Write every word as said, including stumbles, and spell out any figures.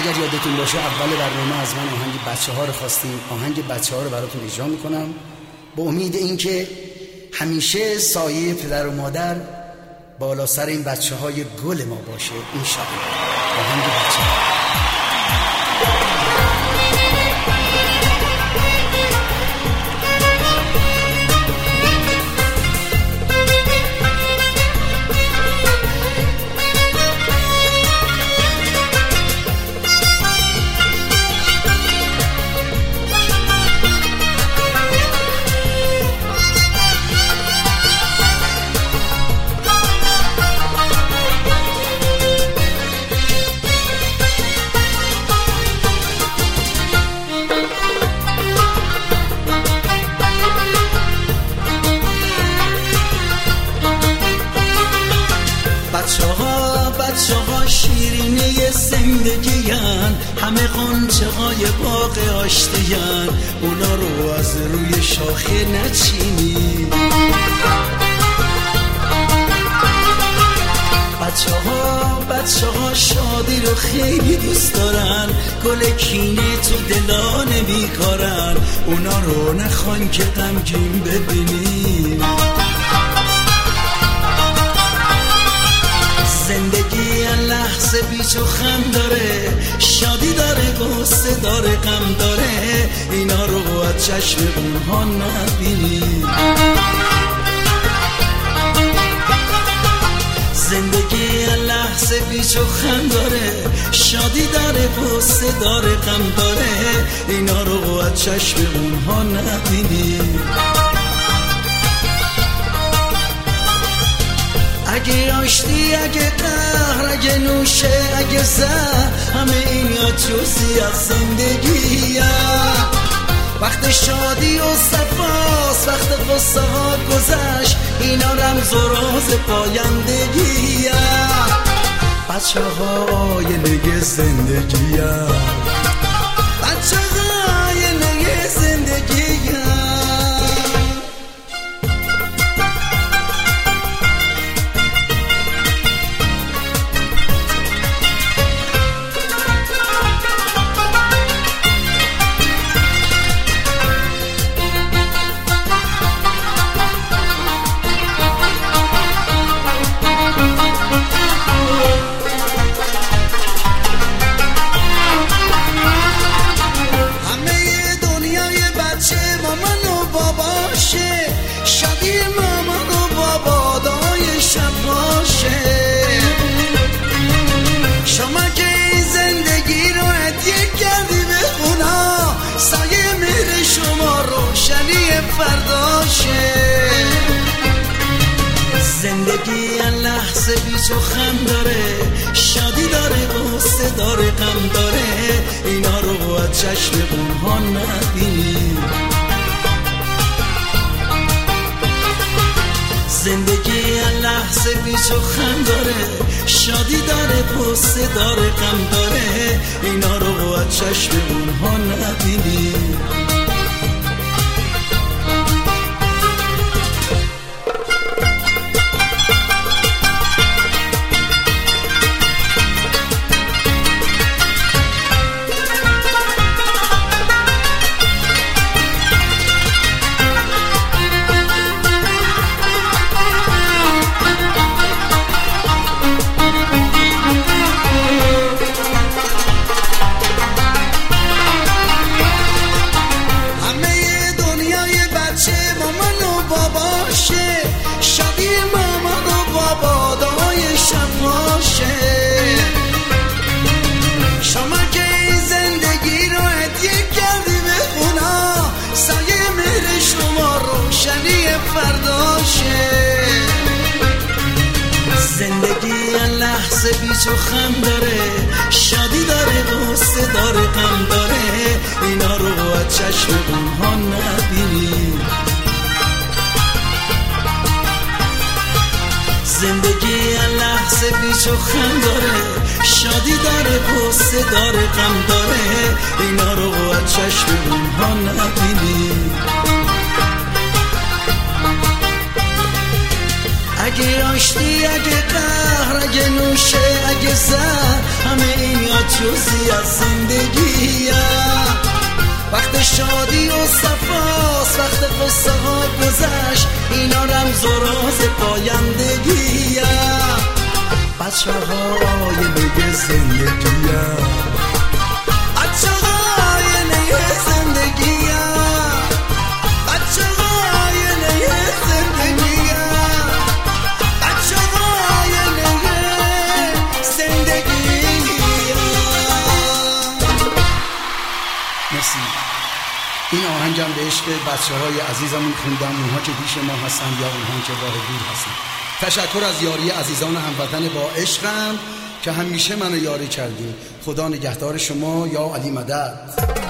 اگر یادتون باشه اول برنامه از من آهنگ بچه ها رو خواستیم. آهنگ بچه ها رو براتون اجرا میکنم با امید اینکه همیشه سایه پدر و مادر بالا سر این بچه های گل ما باشه انشاءالله. آهنگ بچه ها. شیرینه زندگیان، همه غنچه های باغ آشتیان، اونا رو از روی شاخه نچینی. بچه ها بچه ها شادی رو خیلی دوست دارن، گل کینه تو دلا نمیکارن، اونا رو نخوان که غمگین ببینی. زندگی لحظه بیچ و خم داره، شادی داره غصه داره غم داره، اینا رو از چشم اونها نبینی. زندگی لحظه بیچ و خم داره، شادی داره غصه داره غم داره، اینا رو از چشم اونها نبینی. اگه آشتی اگه قهر اگه نوشه اگه زهر، همه اینا جزئی از زندگیه. وقت شادی و صفاست، وقت غصه ها گذشت، اینا رمز و راز پایندگیه. بچه های نگه زندگیه، بچه های نگه زندگیه. زندگی لحظه بیچ و خم داره، شادی داره غصه داره غم داره، اینا رو از چشم اونها نبینی. زندگی لحظه بیچ و خم داره، شادی داره غصه داره غم داره، اینا رو از چشم اونها نبینی. زندگی لحظه بیچ و خم داره، شادی داره غصه داره غم داره، اینا رو از چشم اونها نبینی. زندگی لحظه بیچ و خم داره، شادی داره غصه داره غم داره، اینا رو از چشم اونها نبینی. اگه آشتی اگه قهر اگه نوشه اگه زهر، همه اینا جزئی بخشی از زندگیم. وقت شادی و صفاست، وقت قصه ها گذشت، اینا رمز و راز پایندگیم. بچه های نگه زندگیم، بچه های نگه زندگیم، بچه های نگه زندگیم، بچه های نگه زندگیم. مرسی. این آهنگم به عشق بچه های عزیزمون خوندم، اونها که پیش ما هستن یا اونها که راه دور هستن. تشکر از یاری عزیزان هموطن با عشقم که همیشه منو یاری کردین. خدا نگهدار شما. یا علی مدد.